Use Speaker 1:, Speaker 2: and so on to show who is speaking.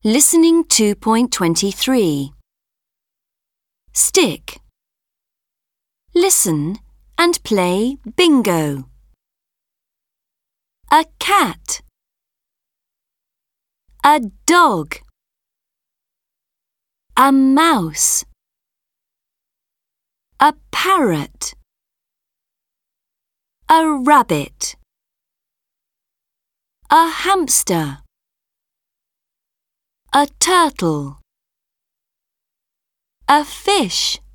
Speaker 1: Listening 2.23. Stick. Listen and play bingo. A cat. A dog. A mouse. A parrot. A rabbit. A hamster. A turtle. A fish.